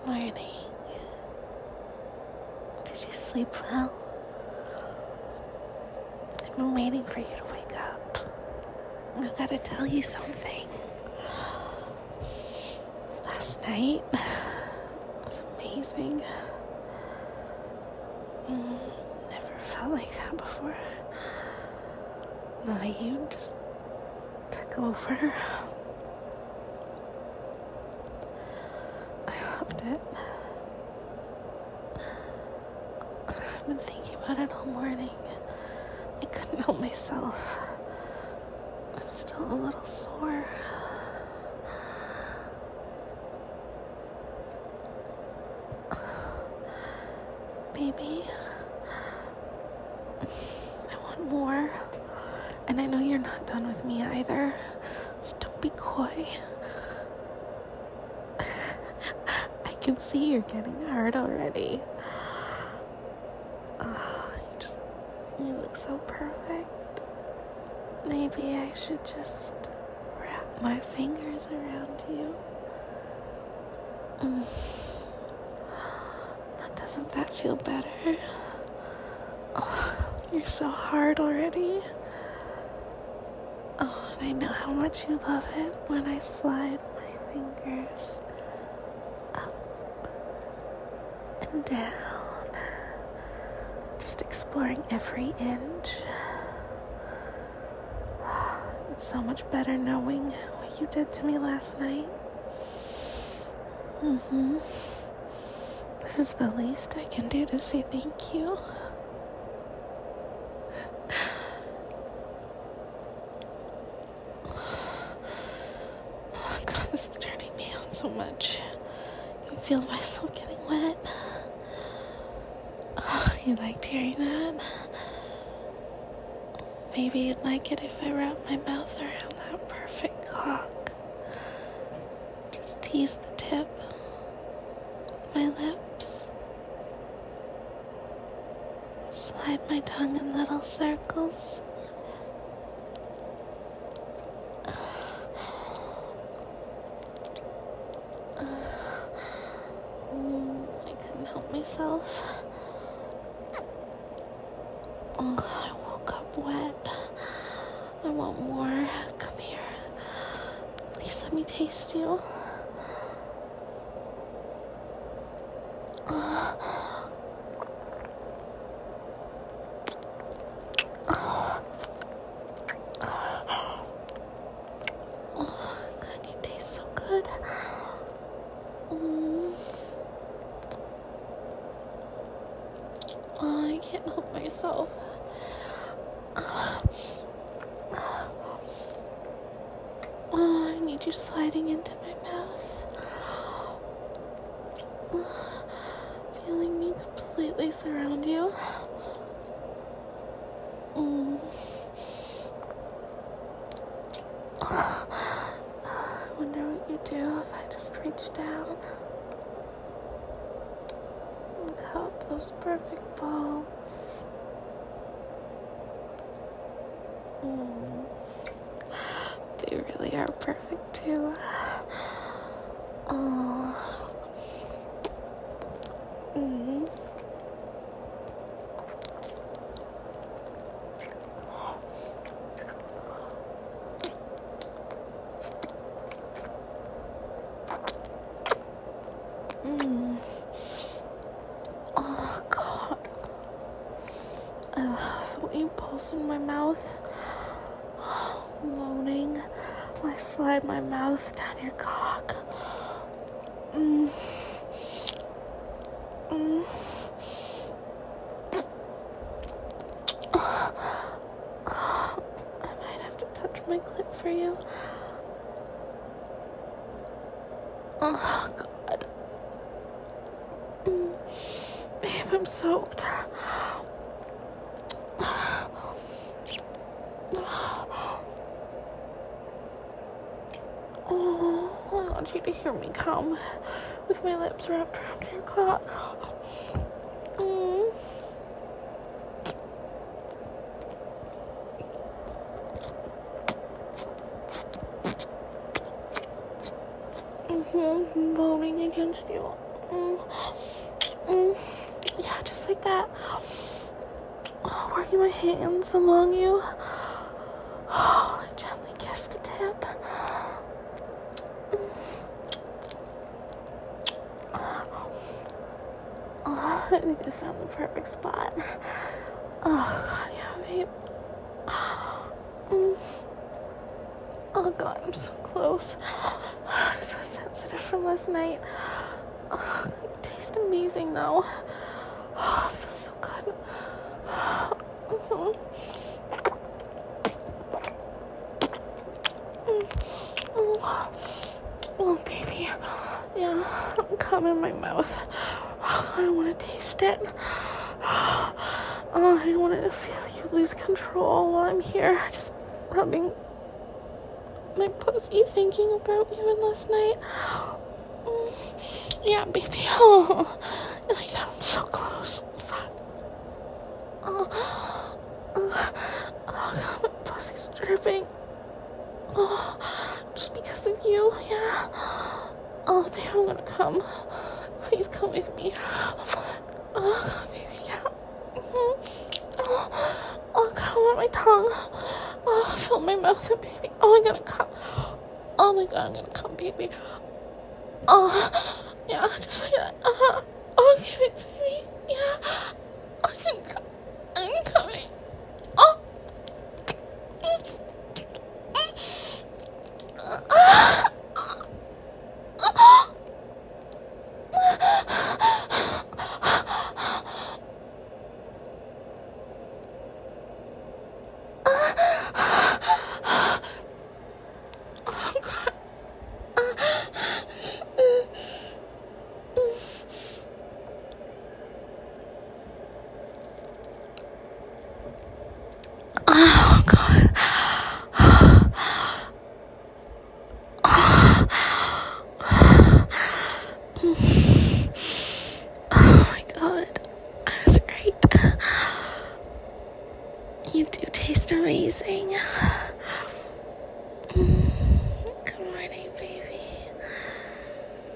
Morning. Did you sleep well? I've been waiting for you to wake up. I gotta tell you something. Last night was amazing. Never felt like that before. The way you just took over. I loved it. I've been thinking about it all morning. I couldn't help myself. I'm still a little sore. Baby, I want more. And I know you're not done with me either. So don't be coy. I can see you're getting hurt already. You look so perfect. Maybe I should just wrap my fingers around you. Doesn't that feel better? Oh, you're so hard already. Oh, and I know how much you love it when I slide my fingers up and down. Just exploring every inch. It's so much better knowing what you did to me last night. This is the least I can do to say thank you. Oh God, this is turning me on so much. I can feel my soul getting wet. Oh, you liked hearing that? Maybe you'd like it if I wrapped my mouth around that perfect cock. Just tease the tip with my lips. Slide my tongue in little circles. I couldn't help myself. Oh, I woke up wet. I want more. Come here. Please let me taste you. God, you taste so good. Oh, I can't help myself. Oh, I need you sliding into my mouth. Feeling me completely surround you. I wonder what you'd do if I just reached down and cup those perfect balls. They really are perfect too. Oh God, I love the way you pulse in my mouth. Moaning, I slide my mouth down your cock. I might have to touch my clit for you. Oh God. Babe, I'm soaked. Oh, I want you to hear me come with my lips wrapped around your cock. Moaning against you. Yeah, just like that. Working my hands along you. Gently kiss the tip. I think I found the perfect spot. Oh god, yeah, babe. Oh god, I'm so close. I'm so sensitive from last night. You taste amazing though. It feels so good. Oh, baby. Yeah, come in my mouth. I don't want to taste it. I don't want to feel you lose control while I'm here. Just rubbing my pussy, thinking about you and last night. Yeah, baby. Oh, like that. I'm so close. Fuck. God, my pussy's dripping. Just because of you, yeah. Oh, baby, I'm gonna come. Please come with me. Oh, baby, yeah. Oh, come on my tongue. Oh, fill my mouth up, baby. Oh, I'm gonna come. Oh my god, I'm gonna come, baby. Oh, yeah, just like that. Oh, give it to me. Yeah. I'm coming. Oh. Oh god. Oh my god. I was right. You do taste amazing.